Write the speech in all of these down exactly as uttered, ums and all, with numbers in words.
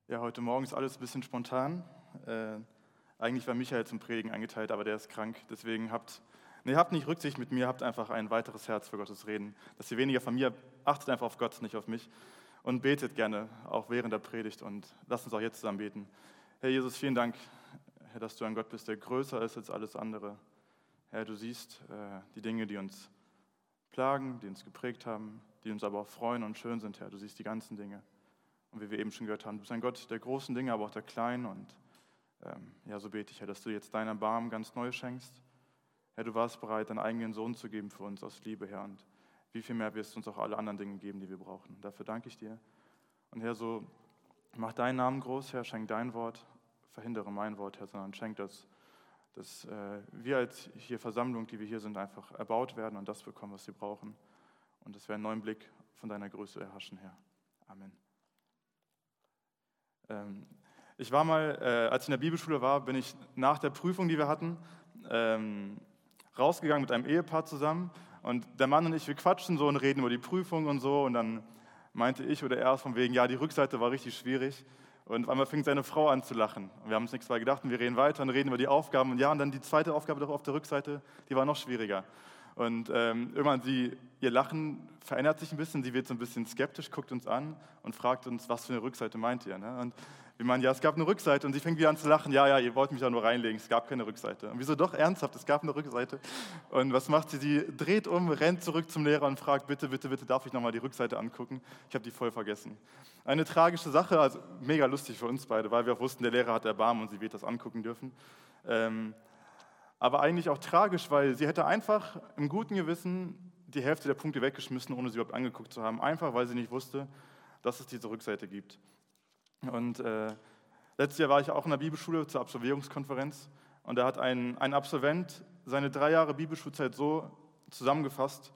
Ja, heute Morgen ist alles ein bisschen spontan. Äh, eigentlich war Michael zum Predigen eingeteilt, aber der ist krank. Deswegen habt, nee, habt nicht Rücksicht mit mir, habt einfach ein weiteres Herz für Gottes Reden. Dass ihr weniger von mir, achtet einfach auf Gott, nicht auf mich. Und betet gerne, auch während der Predigt. Und lasst uns auch jetzt zusammen beten. Herr Jesus, vielen Dank, Herr, dass du ein Gott bist, der größer ist als alles andere. Herr, du siehst äh, die Dinge, die uns plagen, die uns geprägt haben, die uns aber auch freuen und schön sind, Herr. Du siehst die ganzen Dinge. Und wie wir eben schon gehört haben, du bist ein Gott der großen Dinge, aber auch der kleinen. Und ähm, ja, so bete ich, Herr, dass du jetzt deinen Erbarmen ganz neu schenkst. Herr, du warst bereit, deinen eigenen Sohn zu geben für uns aus Liebe, Herr. Und wie viel mehr wirst du uns auch alle anderen Dinge geben, die wir brauchen. Dafür danke ich dir. Und Herr, so mach deinen Namen groß, Herr, schenk dein Wort, verhindere mein Wort, Herr, sondern schenk das, dass äh, wir als hier Versammlung, die wir hier sind, einfach erbaut werden und das bekommen, was wir brauchen. Und dass wir einen neuen Blick von deiner Größe erhaschen, Herr. Amen. Ich war mal, äh, als ich in der Bibelschule war, bin ich nach der Prüfung, die wir hatten, ähm, rausgegangen mit einem Ehepaar zusammen. Und der Mann und ich, wir quatschen so und reden über die Prüfung und so. Und dann meinte ich oder er von wegen, ja, die Rückseite war richtig schwierig. Und auf einmal fing seine Frau an zu lachen. Und wir haben uns nichts weiter gedacht und wir reden weiter und reden über die Aufgaben. Und ja, und dann die zweite Aufgabe doch auf der Rückseite, die war noch schwieriger. Und ähm, irgendwann, sie, ihr Lachen verändert sich ein bisschen, sie wird so ein bisschen skeptisch, guckt uns an und fragt uns, was für eine Rückseite meint ihr? Ne? Und wir meinen, ja, es gab eine Rückseite und sie fängt wieder an zu lachen, ja, ja, ihr wollt mich da nur reinlegen, es gab keine Rückseite. Und wieso doch ernsthaft, es gab eine Rückseite. Und was macht sie? Sie dreht um, rennt zurück zum Lehrer und fragt, bitte, bitte, bitte, darf ich nochmal die Rückseite angucken? Ich habe die voll vergessen. Eine tragische Sache, also mega lustig für uns beide, weil wir auch wussten, der Lehrer hat Erbarmen und sie wird das angucken dürfen. Ähm, Aber eigentlich auch tragisch, weil sie hätte einfach im guten Gewissen die Hälfte der Punkte weggeschmissen, ohne sie überhaupt angeguckt zu haben. Einfach, weil sie nicht wusste, dass es diese Rückseite gibt. Und äh, letztes Jahr war ich auch in der Bibelschule zur Absolvierungskonferenz. Und da hat ein, ein Absolvent seine drei Jahre Bibelschulzeit so zusammengefasst.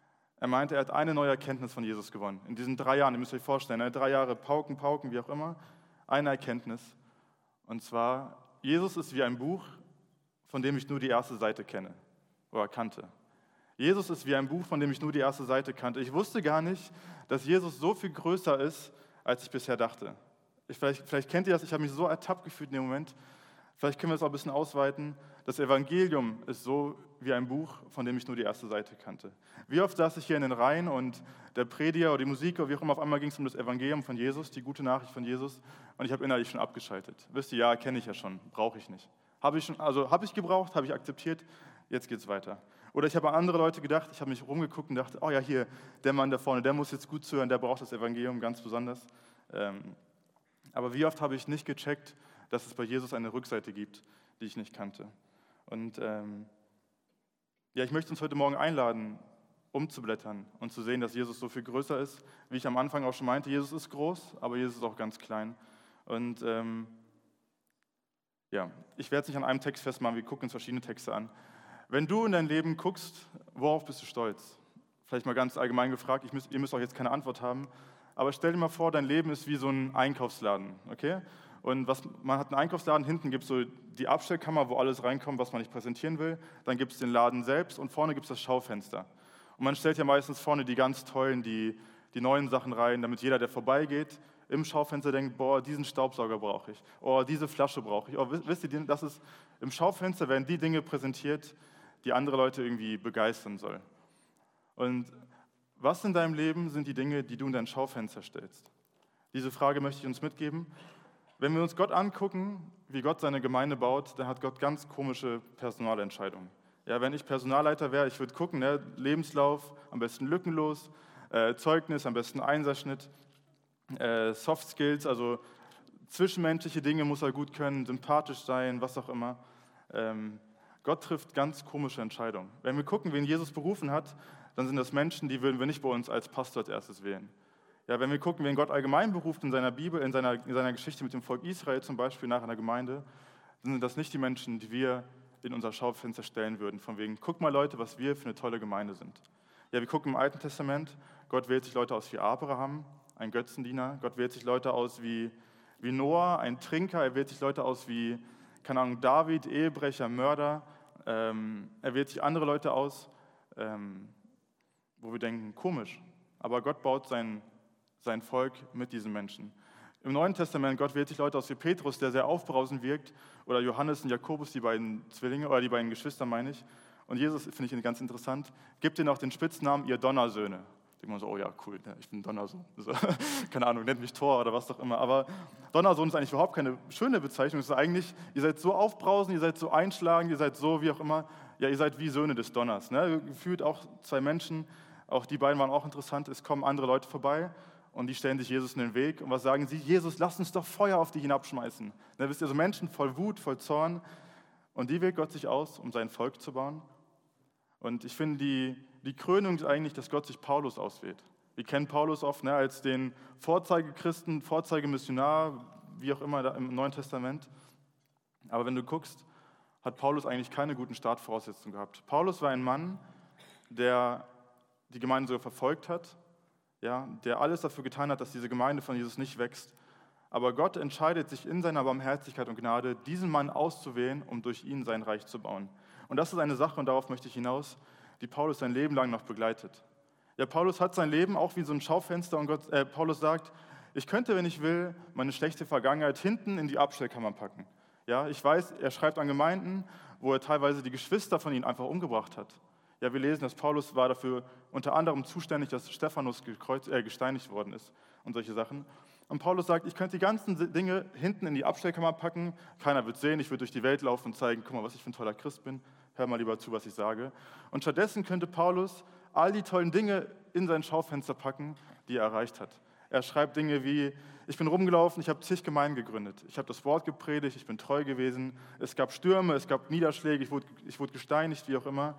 Er meinte, er hat eine neue Erkenntnis von Jesus gewonnen. In diesen drei Jahren, ihr müsst euch vorstellen, ne, drei Jahre Pauken, Pauken, wie auch immer, eine Erkenntnis. Und zwar, Jesus ist wie ein Buch, von dem ich nur die erste Seite kenne oder kannte. Jesus ist wie ein Buch, von dem ich nur die erste Seite kannte. Ich wusste gar nicht, dass Jesus so viel größer ist, als ich bisher dachte. Ich, vielleicht, vielleicht kennt ihr das, ich habe mich so ertappt gefühlt in dem Moment. Vielleicht können wir es auch ein bisschen ausweiten. Das Evangelium ist so wie ein Buch, von dem ich nur die erste Seite kannte. Wie oft saß ich hier in den Reihen und der Prediger oder die Musik oder wie auch immer, auf einmal ging es um das Evangelium von Jesus, die gute Nachricht von Jesus, und ich habe innerlich schon abgeschaltet. Wisst ihr, ja, kenne ich ja schon, brauche ich nicht. Habe ich, schon, also habe ich gebraucht, habe ich akzeptiert, jetzt geht es weiter. Oder ich habe an andere Leute gedacht, ich habe mich rumgeguckt und dachte, oh ja, hier, der Mann da vorne, der muss jetzt gut zuhören, der braucht das Evangelium ganz besonders. Ähm, aber wie oft habe ich nicht gecheckt, dass es bei Jesus eine Rückseite gibt, die ich nicht kannte. Und ähm, ja, ich möchte uns heute Morgen einladen, umzublättern und zu sehen, dass Jesus so viel größer ist. Wie ich am Anfang auch schon meinte, Jesus ist groß, aber Jesus ist auch ganz klein. Und ähm, Ja, ich werde es nicht an einem Text festmachen, wir gucken uns verschiedene Texte an. Wenn du in dein Leben guckst, worauf bist du stolz? Vielleicht mal ganz allgemein gefragt, ich müsst, ihr müsst auch jetzt keine Antwort haben, aber stell dir mal vor, dein Leben ist wie so ein Einkaufsladen, okay? Und was, man hat einen Einkaufsladen, hinten gibt es so die Abstellkammer, wo alles reinkommt, was man nicht präsentieren will, dann gibt es den Laden selbst und vorne gibt es das Schaufenster. Und man stellt ja meistens vorne die ganz tollen, die, die neuen Sachen rein, damit jeder, der vorbeigeht, im Schaufenster denkt, boah, diesen Staubsauger brauche ich, oh, diese Flasche brauche ich. Oh, wisst ihr, das ist, im Schaufenster werden die Dinge präsentiert, die andere Leute irgendwie begeistern soll. Und was in deinem Leben sind die Dinge, die du in dein Schaufenster stellst? Diese Frage möchte ich uns mitgeben. Wenn wir uns Gott angucken, wie Gott seine Gemeinde baut, dann hat Gott ganz komische Personalentscheidungen. Ja, wenn ich Personalleiter wäre, ich würde gucken, ne, Lebenslauf, am besten lückenlos, äh, Zeugnis, am besten Einserschnitt, Äh, Soft Skills, also zwischenmenschliche Dinge muss er gut können, sympathisch sein, was auch immer. Ähm, Gott trifft ganz komische Entscheidungen. Wenn wir gucken, wen Jesus berufen hat, dann sind das Menschen, die würden wir nicht bei uns als Pastor als erstes wählen. Ja, wenn wir gucken, wen Gott allgemein beruft in seiner Bibel, in seiner, in seiner Geschichte mit dem Volk Israel zum Beispiel nach einer Gemeinde, dann sind das nicht die Menschen, die wir in unser Schaufenster stellen würden. Von wegen, guck mal Leute, was wir für eine tolle Gemeinde sind. Ja, wir gucken im Alten Testament, Gott wählt sich Leute aus wie Abraham, ein Götzendiener. Gott wählt sich Leute aus wie, wie Noah, ein Trinker. Er wählt sich Leute aus wie, keine Ahnung, David, Ehebrecher, Mörder. Ähm, er wählt sich andere Leute aus, ähm, wo wir denken, komisch. Aber Gott baut sein, sein Volk mit diesen Menschen. Im Neuen Testament, Gott wählt sich Leute aus wie Petrus, der sehr aufbrausend wirkt, oder Johannes und Jakobus, die beiden Zwillinge, oder die beiden Geschwister, meine ich. Und Jesus, finde ich ganz interessant, gibt ihnen auch den Spitznamen, ihr Donnersöhne. Da denkt man so, oh ja, cool, ich bin Donnersohn. So, keine Ahnung, nennt mich Thor oder was auch immer. Aber Donnersohn ist eigentlich überhaupt keine schöne Bezeichnung. Es ist eigentlich, ihr seid so aufbrausend, ihr seid so einschlagend, ihr seid so, wie auch immer. Ja, ihr seid wie Söhne des Donners. Ne? Gefühlt auch zwei Menschen, auch die beiden waren auch interessant. Es kommen andere Leute vorbei. Und die stellen sich Jesus in den Weg. Und was sagen sie? Jesus, lass uns doch Feuer auf die hinabschmeißen. Ne, wisst ihr, so Menschen voll Wut, voll Zorn. Und die wählt Gott sich aus, um sein Volk zu bauen. Und ich finde, die, die Krönung ist eigentlich, dass Gott sich Paulus auswählt. Wir kennen Paulus oft, ne, als den Vorzeigekristen, Vorzeigemissionar, wie auch immer im Neuen Testament. Aber wenn du guckst, hat Paulus eigentlich keine guten Startvoraussetzungen gehabt. Paulus war ein Mann, der die Gemeinde sogar verfolgt hat, ja, der alles dafür getan hat, dass diese Gemeinde von Jesus nicht wächst. Aber Gott entscheidet sich in seiner Barmherzigkeit und Gnade, diesen Mann auszuwählen, um durch ihn sein Reich zu bauen. Und das ist eine Sache, und darauf möchte ich hinaus, die Paulus sein Leben lang noch begleitet. Ja, Paulus hat sein Leben auch wie so ein Schaufenster, und Gott, äh, Paulus sagt, ich könnte, wenn ich will, meine schlechte Vergangenheit hinten in die Abstellkammer packen. Ja, ich weiß, er schreibt an Gemeinden, wo er teilweise die Geschwister von ihnen einfach umgebracht hat. Ja, wir lesen, dass Paulus war dafür unter anderem zuständig, dass Stephanus gekreuz, äh, gesteinigt worden ist und solche Sachen. Und Paulus sagt, ich könnte die ganzen Dinge hinten in die Abstellkammer packen, keiner wird sehen, ich würde durch die Welt laufen und zeigen, guck mal, was ich für ein toller Christ bin, hör mal lieber zu, was ich sage. Und stattdessen könnte Paulus all die tollen Dinge in sein Schaufenster packen, die er erreicht hat. Er schreibt Dinge wie, ich bin rumgelaufen, ich habe zig Gemeinden gegründet, ich habe das Wort gepredigt, ich bin treu gewesen, es gab Stürme, es gab Niederschläge, ich wurde, ich wurde gesteinigt, wie auch immer.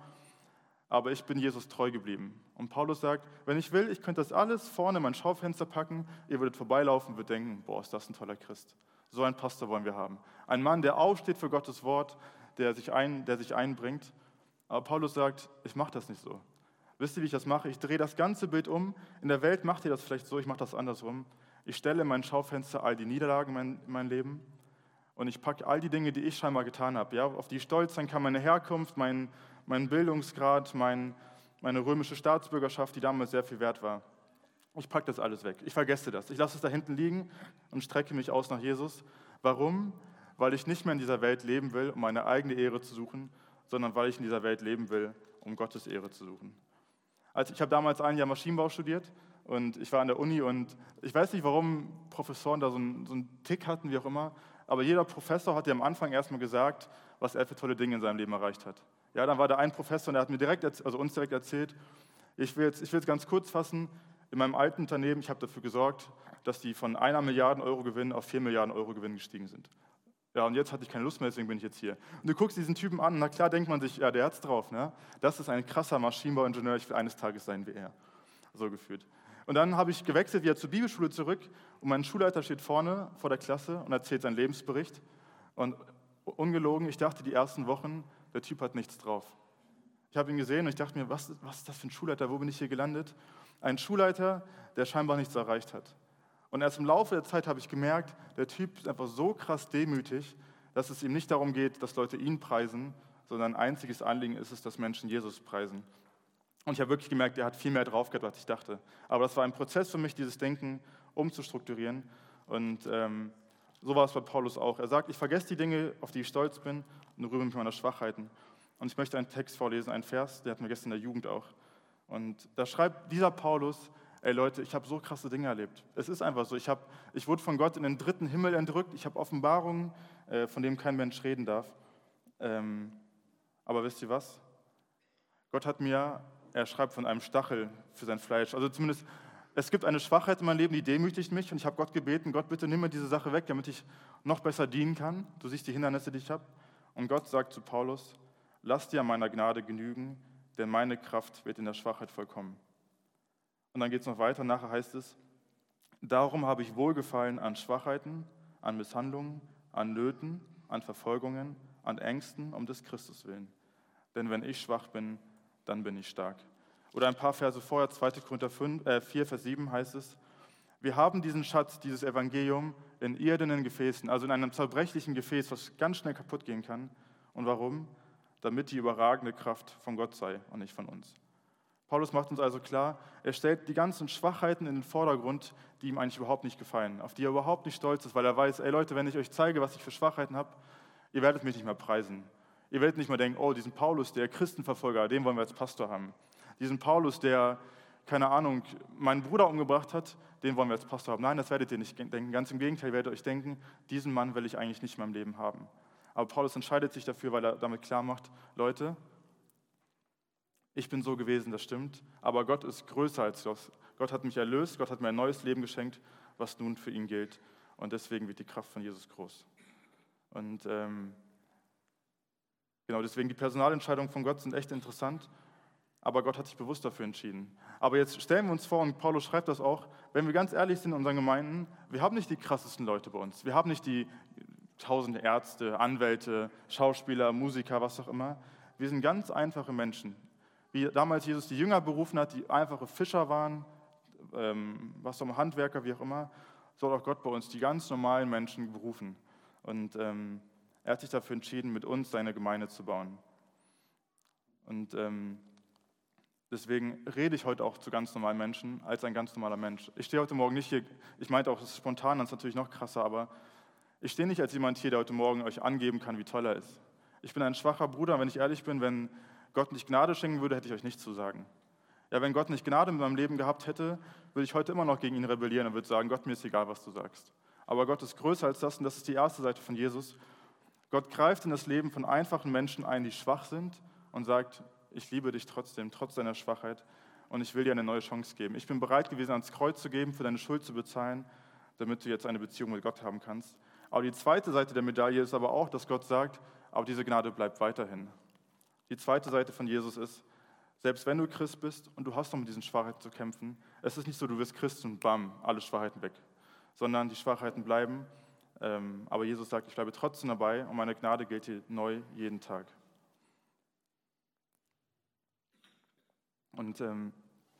Aber ich bin Jesus treu geblieben. Und Paulus sagt, wenn ich will, ich könnte das alles vorne in mein Schaufenster packen, ihr würdet vorbeilaufen und würdet denken, boah, ist das ein toller Christ. So einen Pastor wollen wir haben. Ein Mann, der aufsteht für Gottes Wort, der sich, ein, der sich einbringt. Aber Paulus sagt, ich mache das nicht so. Wisst ihr, wie ich das mache? Ich drehe das ganze Bild um. In der Welt macht ihr das vielleicht so, ich mache das andersrum. Ich stelle in mein Schaufenster all die Niederlagen in mein, in mein Leben und ich packe all die Dinge, die ich scheinbar getan habe, ja, auf die ich stolz sein kann, meine Herkunft, mein mein Bildungsgrad, mein, meine römische Staatsbürgerschaft, die damals sehr viel wert war. Ich packe das alles weg. Ich vergesse das. Ich lasse es da hinten liegen und strecke mich aus nach Jesus. Warum? Weil ich nicht mehr in dieser Welt leben will, um meine eigene Ehre zu suchen, sondern weil ich in dieser Welt leben will, um Gottes Ehre zu suchen. Also ich habe damals ein Jahr Maschinenbau studiert und ich war an der Uni und ich weiß nicht, warum Professoren da so einen, so einen Tick hatten, wie auch immer, aber jeder Professor hat dir am Anfang erstmal gesagt, was er für tolle Dinge in seinem Leben erreicht hat. Ja, dann war da ein Professor und der hat mir direkt, also uns direkt erzählt, ich will jetzt, ich will jetzt ganz kurz fassen, in meinem alten Unternehmen, ich habe dafür gesorgt, dass die von einer Milliarde Euro Gewinn auf vier Milliarden Euro Gewinn gestiegen sind. Ja, und jetzt hatte ich keine Lust mehr, deswegen bin ich jetzt hier. Und du guckst diesen Typen an, na klar denkt man sich, ja, der hat's drauf, ne? Das ist ein krasser Maschinenbauingenieur, ich will eines Tages sein wie er. So gefühlt. Und dann habe ich gewechselt wieder zur Bibelschule zurück und mein Schulleiter steht vorne vor der Klasse und erzählt seinen Lebensbericht. Und ungelogen, ich dachte die ersten Wochen, der Typ hat nichts drauf. Ich habe ihn gesehen und ich dachte mir, was, was ist das für ein Schulleiter, wo bin ich hier gelandet? Ein Schulleiter, der scheinbar nichts erreicht hat. Und erst im Laufe der Zeit habe ich gemerkt, der Typ ist einfach so krass demütig, dass es ihm nicht darum geht, dass Leute ihn preisen, sondern ein einziges Anliegen ist es, dass Menschen Jesus preisen. Und ich habe wirklich gemerkt, er hat viel mehr drauf gehabt, als ich dachte. Aber das war ein Prozess für mich, dieses Denken umzustrukturieren. Und ähm, so war es bei Paulus auch. Er sagt, ich vergesse die Dinge, auf die ich stolz bin und rühme mich meiner Schwachheiten. Und ich möchte einen Text vorlesen, einen Vers, der hatten wir gestern in der Jugend auch. Und da schreibt dieser Paulus, ey Leute, ich habe so krasse Dinge erlebt. Es ist einfach so, ich, hab, ich wurde von Gott in den dritten Himmel entrückt, ich habe Offenbarungen, äh, von denen kein Mensch reden darf. Ähm, aber wisst ihr was? Gott hat mir, er schreibt von einem Stachel für sein Fleisch. Also zumindest, es gibt eine Schwachheit in meinem Leben, die demütigt mich und ich habe Gott gebeten, Gott, bitte nimm mir diese Sache weg, damit ich noch besser dienen kann. Du siehst die Hindernisse, die ich habe. Und Gott sagt zu Paulus, lass dir an meiner Gnade genügen, denn meine Kraft wird in der Schwachheit vollkommen. Und dann geht es noch weiter, nachher heißt es, darum habe ich Wohlgefallen an Schwachheiten, an Misshandlungen, an Nöten, an Verfolgungen, an Ängsten um des Christus willen. Denn wenn ich schwach bin, dann bin ich stark. Oder ein paar Verse vorher, zweiter Korinther vier, Vers sieben heißt es, wir haben diesen Schatz, dieses Evangelium in irdenen Gefäßen, also in einem zerbrechlichen Gefäß, was ganz schnell kaputt gehen kann. Und warum? Damit die überragende Kraft von Gott sei und nicht von uns. Paulus macht uns also klar, er stellt die ganzen Schwachheiten in den Vordergrund, die ihm eigentlich überhaupt nicht gefallen, auf die er überhaupt nicht stolz ist, weil er weiß, ey Leute, wenn ich euch zeige, was ich für Schwachheiten habe, ihr werdet mich nicht mehr preisen. Ihr werdet nicht mehr denken, oh, diesen Paulus, der Christenverfolger, den wollen wir als Pastor haben. Diesen Paulus, der, keine Ahnung, meinen Bruder umgebracht hat, den wollen wir als Pastor haben. Nein, das werdet ihr nicht denken. Ganz im Gegenteil, ihr werdet euch denken, diesen Mann will ich eigentlich nicht in meinem Leben haben. Aber Paulus entscheidet sich dafür, weil er damit klar macht, Leute, ich bin so gewesen, das stimmt, aber Gott ist größer als das. Gott hat mich erlöst, Gott hat mir ein neues Leben geschenkt, was nun für ihn gilt. Und deswegen wird die Kraft von Jesus groß. Und ähm, genau, deswegen die Personalentscheidungen von Gott sind echt interessant, aber Gott hat sich bewusst dafür entschieden. Aber jetzt stellen wir uns vor, und Paulus schreibt das auch, wenn wir ganz ehrlich sind in unseren Gemeinden, wir haben nicht die krassesten Leute bei uns. Wir haben nicht die tausend Ärzte, Anwälte, Schauspieler, Musiker, was auch immer. Wir sind ganz einfache Menschen. Wie damals Jesus die Jünger berufen hat, die einfache Fischer waren, ähm, was auch immer, Handwerker, wie auch immer, soll auch Gott bei uns die ganz normalen Menschen berufen. Und ähm, er hat sich dafür entschieden, mit uns seine Gemeinde zu bauen. Und ähm, deswegen rede ich heute auch zu ganz normalen Menschen als ein ganz normaler Mensch. Ich stehe heute Morgen nicht hier, ich meinte auch, das ist spontan, das ist natürlich noch krasser, aber ich stehe nicht als jemand hier, der heute Morgen euch angeben kann, wie toll er ist. Ich bin ein schwacher Bruder, wenn ich ehrlich bin, wenn Gott nicht Gnade schenken würde, hätte ich euch nichts zu sagen. Ja, wenn Gott nicht Gnade mit meinem Leben gehabt hätte, würde ich heute immer noch gegen ihn rebellieren und würde sagen, Gott, mir ist egal, was du sagst. Aber Gott ist größer als das und das ist die erste Seite von Jesus. Gott greift in das Leben von einfachen Menschen ein, die schwach sind und sagt, ich liebe dich trotzdem, trotz deiner Schwachheit und ich will dir eine neue Chance geben. Ich bin bereit gewesen, ans Kreuz zu geben, für deine Schuld zu bezahlen, damit du jetzt eine Beziehung mit Gott haben kannst. Aber die zweite Seite der Medaille ist aber auch, dass Gott sagt, aber diese Gnade bleibt weiterhin. Die zweite Seite von Jesus ist, selbst wenn du Christ bist und du hast noch mit diesen Schwachheiten zu kämpfen, es ist nicht so, du wirst Christ und bam, alle Schwachheiten weg, sondern die Schwachheiten bleiben. Ähm, aber Jesus sagt, ich bleibe trotzdem dabei und meine Gnade gilt dir neu jeden Tag. Und ähm,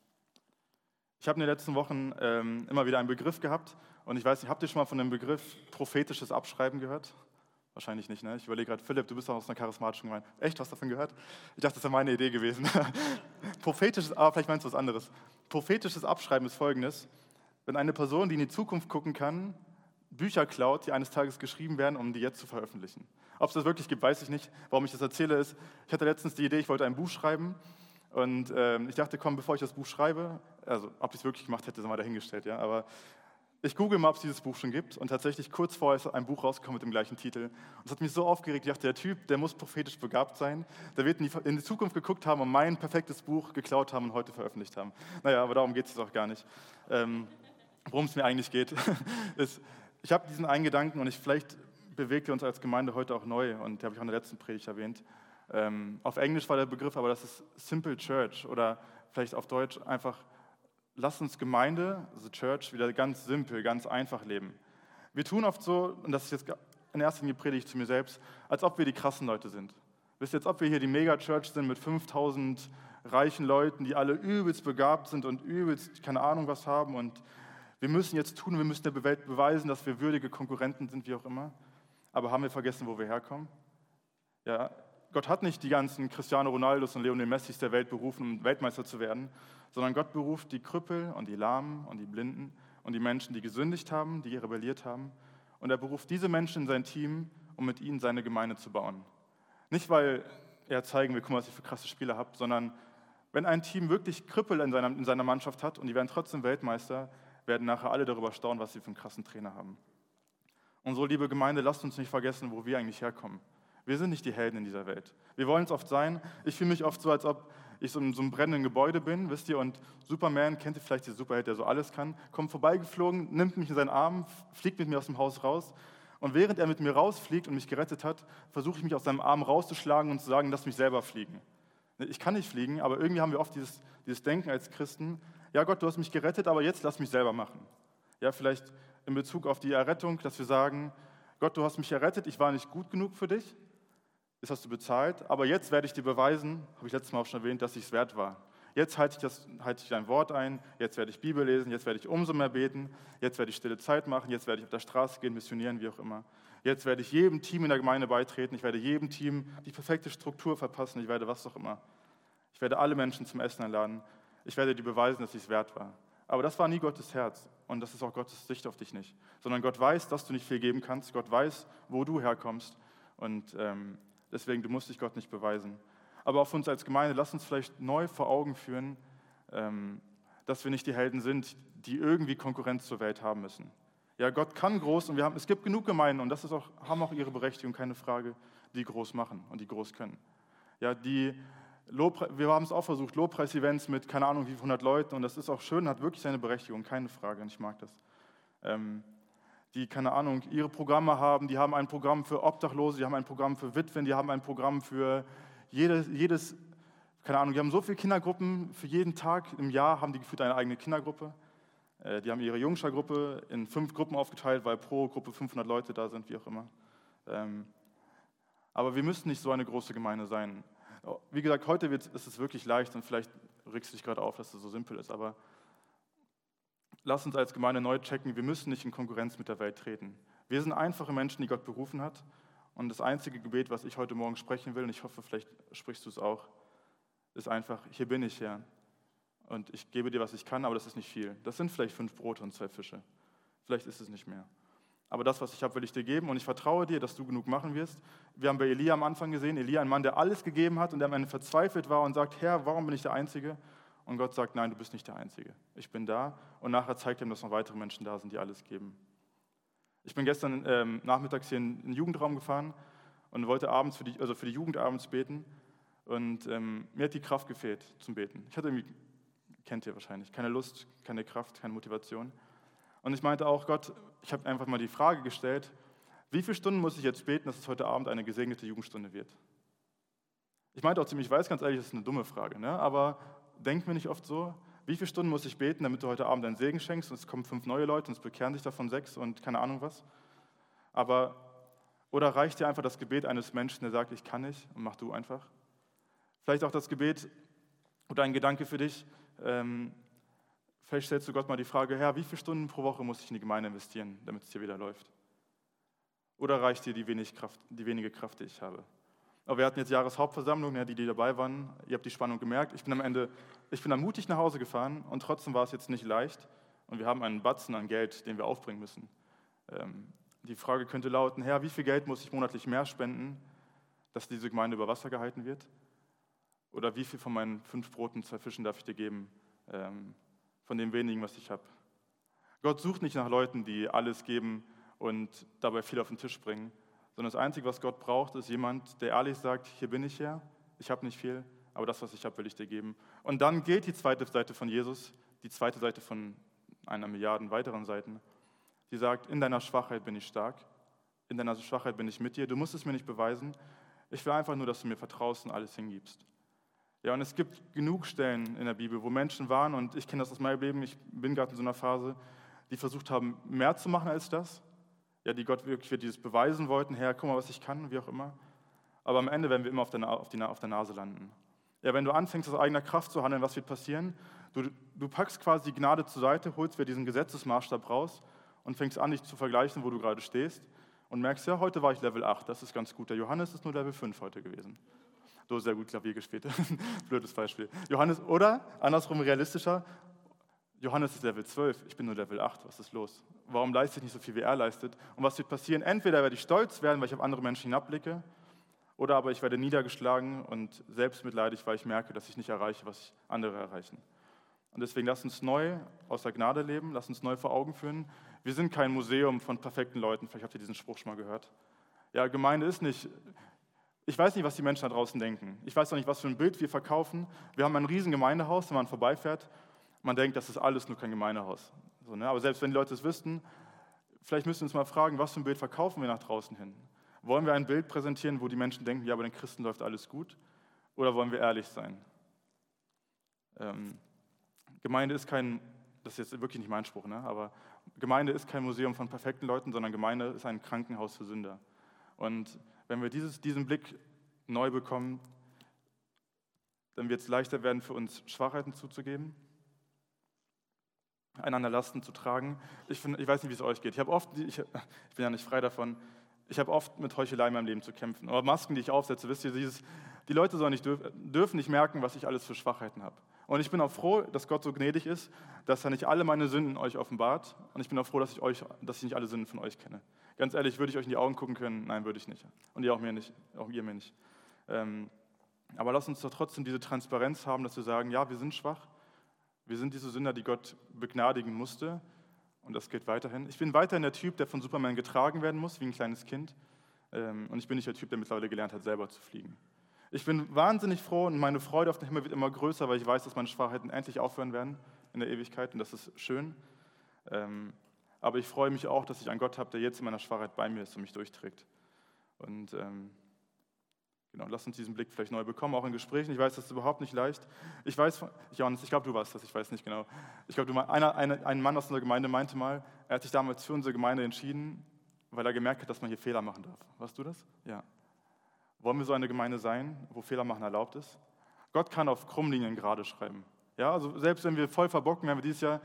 ich habe in den letzten Wochen ähm, immer wieder einen Begriff gehabt und ich weiß nicht, habt ihr schon mal von dem Begriff prophetisches Abschreiben gehört? Wahrscheinlich nicht, ne? Ich überlege gerade, Philipp, du bist doch aus einer charismatischen Gemeinde. Echt, hast du davon gehört? Ich dachte, das wäre meine Idee gewesen. Prophetisches, aber vielleicht meinst du was anderes. Prophetisches Abschreiben ist folgendes: Wenn eine Person, die in die Zukunft gucken kann, Bücher klaut, die eines Tages geschrieben werden, um die jetzt zu veröffentlichen. Ob es das wirklich gibt, weiß ich nicht. Warum ich das erzähle, ist, ich hatte letztens die Idee, ich wollte ein Buch schreiben und ähm, ich dachte, komm, bevor ich das Buch schreibe, also ob ich es wirklich gemacht hätte, sind wir dahingestellt, ja, aber ich google mal, ob es dieses Buch schon gibt und tatsächlich kurz vorher ist ein Buch rausgekommen mit dem gleichen Titel. Und es hat mich so aufgeregt, ich dachte, der Typ, der muss prophetisch begabt sein, der wird in die, in die Zukunft geguckt haben und mein perfektes Buch geklaut haben und heute veröffentlicht haben. Naja, aber darum geht es auch gar nicht. Ähm, worum es mir eigentlich geht, ist, ich habe diesen einen Gedanken und ich, vielleicht bewegt er uns als Gemeinde heute auch neu und den habe ich auch in der letzten Predigt erwähnt. Ähm, auf Englisch war der Begriff, aber das ist Simple Church oder vielleicht auf Deutsch einfach, lass uns Gemeinde, also Church, wieder ganz simpel, ganz einfach leben. Wir tun oft so, und das ist jetzt in erster Linie predige ich zu mir selbst, als ob wir die krassen Leute sind. Wisst ihr, als ob wir hier die Mega-Church sind mit fünftausend reichen Leuten, die alle übelst begabt sind und übelst keine Ahnung was haben und wir müssen jetzt tun, wir müssen der Welt beweisen, dass wir würdige Konkurrenten sind, wie auch immer. Aber haben wir vergessen, wo wir herkommen? Ja, Gott hat nicht die ganzen Cristiano Ronaldos und Lionel Messis der Welt berufen, um Weltmeister zu werden, sondern Gott beruft die Krüppel und die Lahmen und die Blinden und die Menschen, die gesündigt haben, die rebelliert haben. Und er beruft diese Menschen in sein Team, um mit ihnen seine Gemeinde zu bauen. Nicht, weil er zeigen will, guck mal, was ich für krasse Spieler habe, sondern wenn ein Team wirklich Krüppel in seiner, in seiner Mannschaft hat und die werden trotzdem Weltmeister, werden nachher alle darüber staunen, was sie für einen krassen Trainer haben. Und so, liebe Gemeinde, lasst uns nicht vergessen, wo wir eigentlich herkommen. Wir sind nicht die Helden in dieser Welt. Wir wollen es oft sein. Ich fühle mich oft so, als ob ich so in so einem brennenden Gebäude bin, wisst ihr, und Superman, kennt ihr vielleicht den Superheld, der so alles kann, kommt vorbeigeflogen, nimmt mich in seinen Arm, fliegt mit mir aus dem Haus raus und während er mit mir rausfliegt und mich gerettet hat, versuche ich mich aus seinem Arm rauszuschlagen und zu sagen, lass mich selber fliegen. Ich kann nicht fliegen, aber irgendwie haben wir oft dieses, dieses Denken als Christen, ja Gott, du hast mich gerettet, aber jetzt lass mich selber machen. Ja, vielleicht in Bezug auf die Errettung, dass wir sagen, Gott, du hast mich errettet, ich war nicht gut genug für dich, das hast du bezahlt, aber jetzt werde ich dir beweisen, habe ich letztes Mal auch schon erwähnt, dass ich es wert war. Jetzt halte ich, das, halte ich dein Wort ein, jetzt werde ich Bibel lesen, jetzt werde ich umso mehr beten, jetzt werde ich stille Zeit machen, jetzt werde ich auf der Straße gehen, missionieren, wie auch immer. Jetzt werde ich jedem Team in der Gemeinde beitreten, ich werde jedem Team die perfekte Struktur verpassen, ich werde was auch immer. Ich werde alle Menschen zum Essen einladen. ich werde dir beweisen, dass ich es wert war. Aber das war nie Gottes Herz und das ist auch Gottes Sicht auf dich nicht. Sondern Gott weiß, dass du nicht viel geben kannst. Gott weiß, wo du herkommst und ähm, deswegen, du musst dich Gott nicht beweisen. Aber auf uns als Gemeinde, lass uns vielleicht neu vor Augen führen, ähm, dass wir nicht die Helden sind, die irgendwie Konkurrenz zur Welt haben müssen. Ja, Gott kann groß und wir haben, es gibt genug Gemeinden und das ist auch, haben auch ihre Berechtigung, keine Frage, die groß machen und die groß können. Ja, die Lobpre- wir haben es auch versucht, Lobpreis-Events mit keine Ahnung wie hundert Leuten und das ist auch schön, hat wirklich seine Berechtigung, keine Frage und ich mag das. Ähm, die, keine Ahnung, ihre Programme haben, die haben ein Programm für Obdachlose, die haben ein Programm für Witwen, die haben ein Programm für jedes, jedes keine Ahnung, die haben so viele Kindergruppen, für jeden Tag im Jahr haben die gefühlt eine eigene Kindergruppe. Äh, die haben ihre Jungschar-Gruppe in fünf Gruppen aufgeteilt, weil pro Gruppe fünfhundert Leute da sind, wie auch immer. Ähm, aber wir müssen nicht so eine große Gemeinde sein. Wie gesagt, heute wird, ist es wirklich leicht und vielleicht regst du dich gerade auf, dass es so simpel ist, aber lass uns als Gemeinde neu checken, wir müssen nicht in Konkurrenz mit der Welt treten. Wir sind einfache Menschen, die Gott berufen hat und das einzige Gebet, was ich heute Morgen sprechen will, und ich hoffe, vielleicht sprichst du es auch, ist einfach, hier bin ich, Herr, und ich gebe dir, was ich kann, aber das ist nicht viel. Das sind vielleicht fünf Brote und zwei Fische. Vielleicht ist es nicht mehr. Aber das, was ich habe, will ich dir geben und ich vertraue dir, dass du genug machen wirst. Wir haben bei Elia am Anfang gesehen, Elia, ein Mann, der alles gegeben hat und der am Ende verzweifelt war und sagt, Herr, warum bin ich der Einzige? Und Gott sagt, nein, du bist nicht der Einzige. Ich bin da und nachher zeigt er ihm, dass noch weitere Menschen da sind, die alles geben. Ich bin gestern ähm, nachmittags hier in den Jugendraum gefahren und wollte abends für die, also für die Jugend abends beten und ähm, mir hat die Kraft gefehlt zum Beten. Ich hatte irgendwie, kennt ihr wahrscheinlich, keine Lust, keine Kraft, keine Motivation. Und ich meinte auch, Gott, ich habe einfach mal die Frage gestellt, wie viele Stunden muss ich jetzt beten, dass es heute Abend eine gesegnete Jugendstunde wird? Ich meinte auch ziemlich, ich weiß ganz ehrlich, das ist eine dumme Frage, ne? Aber denkt mir nicht oft so, wie viele Stunden muss ich beten, damit du heute Abend einen Segen schenkst und es kommen fünf neue Leute und es bekehren sich davon sechs und keine Ahnung was. Aber, oder reicht dir einfach das Gebet eines Menschen, der sagt, ich kann nicht und mach du einfach? Vielleicht auch das Gebet oder ein Gedanke für dich, ähm, vielleicht stellst du Gott mal die Frage, Herr, wie viele Stunden pro Woche muss ich in die Gemeinde investieren, damit es hier wieder läuft? Oder reicht dir die, wenig Kraft, die wenige Kraft, die ich habe? Aber wir hatten jetzt Jahreshauptversammlung, ja, die, die dabei waren, ihr habt die Spannung gemerkt. Ich bin am Ende, ich bin dann mutig nach Hause gefahren und trotzdem war es jetzt nicht leicht. Und wir haben einen Batzen an Geld, den wir aufbringen müssen. Ähm, die Frage könnte lauten, Herr, wie viel Geld muss ich monatlich mehr spenden, dass diese Gemeinde über Wasser gehalten wird? Oder wie viel von meinen fünf Broten, zwei Fischen darf ich dir geben, ähm, von dem wenigen, was ich habe? Gott sucht nicht nach Leuten, die alles geben und dabei viel auf den Tisch bringen, sondern das Einzige, was Gott braucht, ist jemand, der ehrlich sagt, hier bin ich Herr, ich habe nicht viel, aber das, was ich habe, will ich dir geben. Und dann gilt die zweite Seite von Jesus, die zweite Seite von einer Milliarden weiteren Seiten, die sagt, in deiner Schwachheit bin ich stark, in deiner Schwachheit bin ich mit dir, du musst es mir nicht beweisen, ich will einfach nur, dass du mir vertraust und alles hingibst. Ja, und es gibt genug Stellen in der Bibel, wo Menschen waren, und ich kenne das aus meinem Leben, ich bin gerade in so einer Phase, die versucht haben, mehr zu machen als das, ja, die Gott wirklich für dieses beweisen wollten, Herr, guck mal, was ich kann, wie auch immer. Aber am Ende werden wir immer auf der, Na- auf die, auf der Nase landen. Ja, wenn du anfängst, aus eigener Kraft zu handeln, was wird passieren? Du, du packst quasi die Gnade zur Seite, holst wieder diesen Gesetzesmaßstab raus und fängst an, dich zu vergleichen, wo du gerade stehst und merkst, ja, heute war ich Level acht, das ist ganz gut. Der Johannes ist nur Level fünf heute gewesen. So sehr gut Klavier gespielt. Blödes Beispiel. Johannes, oder andersrum realistischer, Johannes ist Level zwölf, ich bin nur Level acht, was ist los? Warum leiste ich nicht so viel, wie er leistet? Und was wird passieren? Entweder werde ich stolz werden, weil ich auf andere Menschen hinabblicke, oder aber ich werde niedergeschlagen und selbstmitleidig, weil ich merke, dass ich nicht erreiche, was andere erreichen. Und deswegen lass uns neu aus der Gnade leben, lass uns neu vor Augen führen. Wir sind kein Museum von perfekten Leuten, vielleicht habt ihr diesen Spruch schon mal gehört. Ja, Gemeinde ist nicht, ich weiß nicht, was die Menschen da draußen denken. Ich weiß auch nicht, was für ein Bild wir verkaufen. Wir haben ein riesen Gemeindehaus, wenn man vorbeifährt. Man denkt, das ist alles nur kein Gemeindehaus. So, ne? Aber selbst wenn die Leute es wüssten, vielleicht müssen wir uns mal fragen, was für ein Bild verkaufen wir nach draußen hin? Wollen wir ein Bild präsentieren, wo die Menschen denken, ja, bei den Christen läuft alles gut? Oder wollen wir ehrlich sein? Ähm, Gemeinde ist kein, das ist jetzt wirklich nicht mein Spruch, ne? Aber Gemeinde ist kein Museum von perfekten Leuten, sondern Gemeinde ist ein Krankenhaus für Sünder. Und wenn wir dieses, diesen Blick neu bekommen, dann wird es leichter werden, für uns Schwachheiten zuzugeben, einander Lasten zu tragen. Ich, find, ich weiß nicht, wie es euch geht. Ich, habe oft, ich, ich bin ja nicht frei davon, ich habe oft mit Heuchelei in meinem Leben zu kämpfen. Oder Masken, die ich aufsetze, wisst ihr, dieses, die Leute sollen nicht dürf, dürfen nicht merken, was ich alles für Schwachheiten habe. Und ich bin auch froh, dass Gott so gnädig ist, dass er nicht alle meine Sünden euch offenbart. Und ich bin auch froh, dass ich, euch, dass ich nicht alle Sünden von euch kenne. Ganz ehrlich, würde ich euch in die Augen gucken können? Nein, würde ich nicht. Und ihr auch mir nicht. Auch ihr mir nicht. Ähm, aber lasst uns doch trotzdem diese Transparenz haben, dass wir sagen, ja, wir sind schwach. Wir sind diese Sünder, die Gott begnadigen musste. Und das geht weiterhin. Ich bin weiterhin der Typ, der von Superman getragen werden muss, wie ein kleines Kind. Ähm, und ich bin nicht der Typ, der mittlerweile gelernt hat, selber zu fliegen. Ich bin wahnsinnig froh und meine Freude auf den Himmel wird immer größer, weil ich weiß, dass meine Schwachheiten endlich aufhören werden in der Ewigkeit und das ist schön. Ähm, aber ich freue mich auch, dass ich einen Gott habe, der jetzt in meiner Schwachheit bei mir ist und mich durchträgt. Und ähm, genau, lass uns diesen Blick vielleicht neu bekommen, auch in Gesprächen. Ich weiß, das ist überhaupt nicht leicht. Ich weiß, Johannes, ich glaube, du warst das, ich weiß nicht genau. Ich glaube, du, einer, einer, ein Mann aus unserer Gemeinde meinte mal, er hat sich damals für unsere Gemeinde entschieden, weil er gemerkt hat, dass man hier Fehler machen darf. Warst du das? Ja. Wollen wir so eine Gemeinde sein, wo Fehler machen erlaubt ist? Gott kann auf Krummlinien gerade schreiben. Ja, also selbst wenn wir voll verbocken, wenn wir dieses Jahr,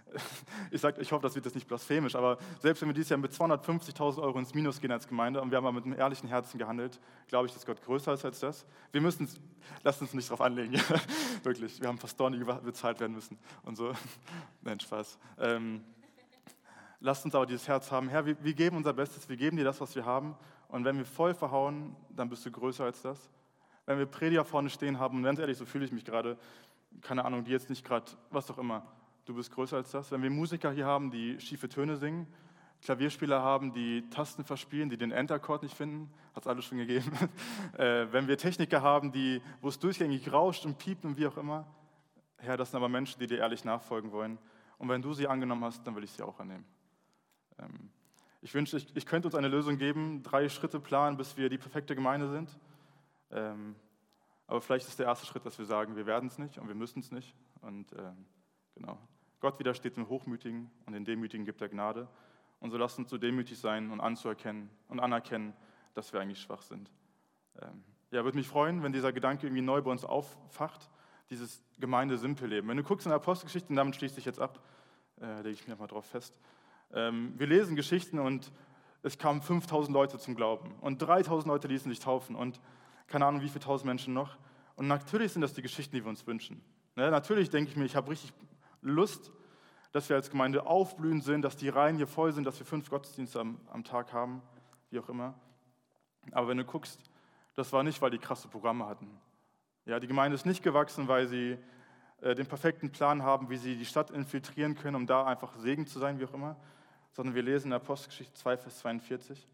ich sag, ich hoffe, das wird jetzt nicht blasphemisch, aber selbst wenn wir dieses Jahr mit zweihundertfünfzigtausend Euro ins Minus gehen als Gemeinde und wir haben aber mit einem ehrlichen Herzen gehandelt, glaube ich, dass Gott größer ist als das. Wir müssen, lasst uns nicht drauf anlegen, wirklich. Wir haben Pastoren, die bezahlt werden müssen und so. Nein, Spaß. Ähm, lasst uns aber dieses Herz haben, Herr, wir, wir geben unser Bestes, wir geben dir das, was wir haben. Und wenn wir voll verhauen, dann bist du größer als das. Wenn wir Prediger vorne stehen haben, und ganz ehrlich, so fühle ich mich gerade, keine Ahnung, die jetzt nicht gerade, was auch immer, du bist größer als das. Wenn wir Musiker hier haben, die schiefe Töne singen, Klavierspieler haben, die Tasten verspielen, die den Endakkord nicht finden, hat es alles schon gegeben. äh, wenn wir Techniker haben, die, wo es durchgängig rauscht und piept und wie auch immer, Herr, das sind aber Menschen, die dir ehrlich nachfolgen wollen. Und wenn du sie angenommen hast, dann will ich sie auch annehmen. Ähm, Ich wünschte, ich, ich könnte uns eine Lösung geben, drei Schritte planen, bis wir die perfekte Gemeinde sind. Ähm, aber vielleicht ist der erste Schritt, dass wir sagen, wir werden es nicht und wir müssen es nicht. Und ähm, genau, Gott widersteht dem Hochmütigen und den Demütigen gibt er Gnade. Und so lasst uns so demütig sein und anzuerkennen und anerkennen, dass wir eigentlich schwach sind. Ähm, ja, würde mich freuen, wenn dieser Gedanke irgendwie neu bei uns auffacht, dieses Gemeinde-Simpel-Leben. Wenn du guckst in der Apostelgeschichte, und damit schließe ich jetzt ab, äh, lege ich mich mal drauf fest. Wir lesen Geschichten und es kamen fünftausend Leute zum Glauben und dreitausend Leute ließen sich taufen und keine Ahnung, wie viele tausend Menschen noch. Und natürlich sind das die Geschichten, die wir uns wünschen. Ne, natürlich denke ich mir, ich habe richtig Lust, dass wir als Gemeinde aufblühen sind, dass die Reihen hier voll sind, dass wir fünf Gottesdienste am, am Tag haben, wie auch immer. Aber wenn du guckst, das war nicht, weil die krasse Programme hatten. Ja, die Gemeinde ist nicht gewachsen, weil sie äh, den perfekten Plan haben, wie sie die Stadt infiltrieren können, um da einfach Segen zu sein, wie auch immer. Sondern wir lesen in der Apostelgeschichte zwei, Vers zweiundvierzig.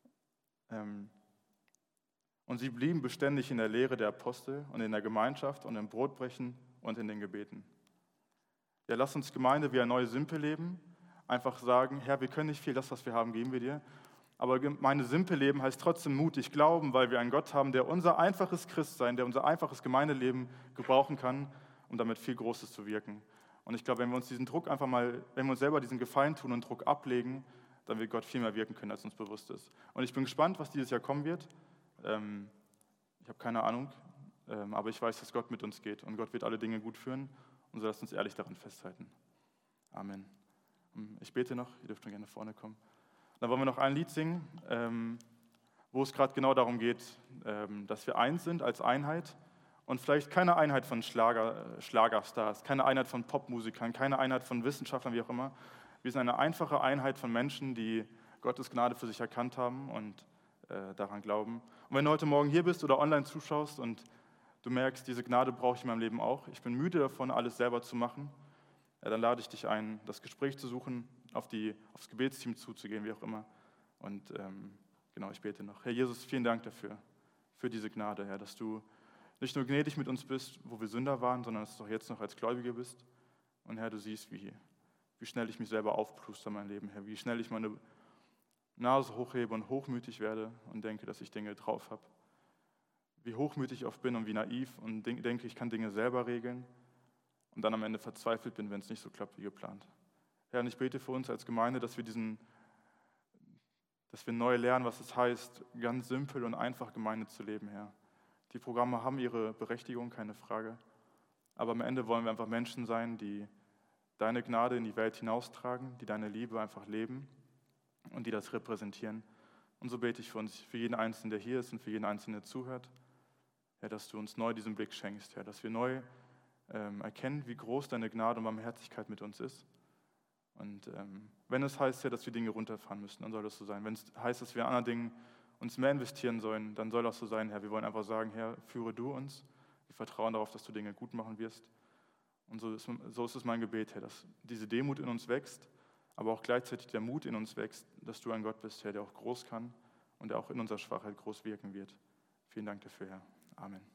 Ähm, und sie blieben beständig in der Lehre der Apostel und in der Gemeinschaft und im Brotbrechen und in den Gebeten. Ja, lass uns Gemeinde wie ein neues Simpel leben. Einfach sagen, Herr, wir können nicht viel, das, was wir haben, geben wir dir. Aber Gemeinde Simpel leben heißt trotzdem mutig glauben, weil wir einen Gott haben, der unser einfaches Christsein, der unser einfaches Gemeindeleben gebrauchen kann, um damit viel Großes zu wirken. Und ich glaube, wenn wir uns diesen Druck einfach mal, wenn wir uns selber diesen Gefallen tun und Druck ablegen, dann wird Gott viel mehr wirken können, als uns bewusst ist. Und ich bin gespannt, was dieses Jahr kommen wird. Ähm, ich habe keine Ahnung, ähm, aber ich weiß, dass Gott mit uns geht und Gott wird alle Dinge gut führen. Und so lasst uns ehrlich daran festhalten. Amen. Ich bete noch, ihr dürft schon gerne vorne kommen. Dann wollen wir noch ein Lied singen, ähm, wo es gerade genau darum geht, ähm, dass wir eins sind als Einheit. Und vielleicht keine Einheit von Schlager, Schlagerstars, keine Einheit von Popmusikern, keine Einheit von Wissenschaftlern, wie auch immer. Wir sind eine einfache Einheit von Menschen, die Gottes Gnade für sich erkannt haben und äh, daran glauben. Und wenn du heute Morgen hier bist oder online zuschaust und du merkst, diese Gnade brauche ich in meinem Leben auch, ich bin müde davon, alles selber zu machen, ja, dann lade ich dich ein, das Gespräch zu suchen, auf die, aufs Gebetsteam zuzugehen, wie auch immer. Und ähm, genau, ich bete noch. Herr Jesus, vielen Dank dafür, für diese Gnade, Herr, dass du nicht nur gnädig mit uns bist, wo wir Sünder waren, sondern dass du auch jetzt noch als Gläubige bist. Und Herr, du siehst, wie, wie schnell ich mich selber aufpluster in mein Leben, Herr, wie schnell ich meine Nase hochhebe und hochmütig werde und denke, dass ich Dinge drauf habe. Wie hochmütig ich oft bin und wie naiv und denke, ich kann Dinge selber regeln und dann am Ende verzweifelt bin, wenn es nicht so klappt wie geplant. Herr, und ich bete für uns als Gemeinde, dass wir diesen, dass wir neu lernen, was es heißt, ganz simpel und einfach Gemeinde zu leben, Herr. Die Programme haben ihre Berechtigung, keine Frage. Aber am Ende wollen wir einfach Menschen sein, die deine Gnade in die Welt hinaustragen, die deine Liebe einfach leben und die das repräsentieren. Und so bete ich für uns, für jeden Einzelnen, der hier ist und für jeden Einzelnen, der zuhört, Herr, dass du uns neu diesen Blick schenkst, Herr, dass wir neu ähm, erkennen, wie groß deine Gnade und Barmherzigkeit mit uns ist. Und ähm, wenn es heißt, Herr, dass wir Dinge runterfahren müssen, dann soll das so sein. Wenn es heißt, dass wir an anderen Dingen uns mehr investieren sollen, dann soll das so sein, Herr. Wir wollen einfach sagen, Herr, führe du uns. Wir vertrauen darauf, dass du Dinge gut machen wirst. Und so ist, so ist es mein Gebet, Herr, dass diese Demut in uns wächst, aber auch gleichzeitig der Mut in uns wächst, dass du ein Gott bist, Herr, der auch groß kann und der auch in unserer Schwachheit groß wirken wird. Vielen Dank dafür, Herr. Amen.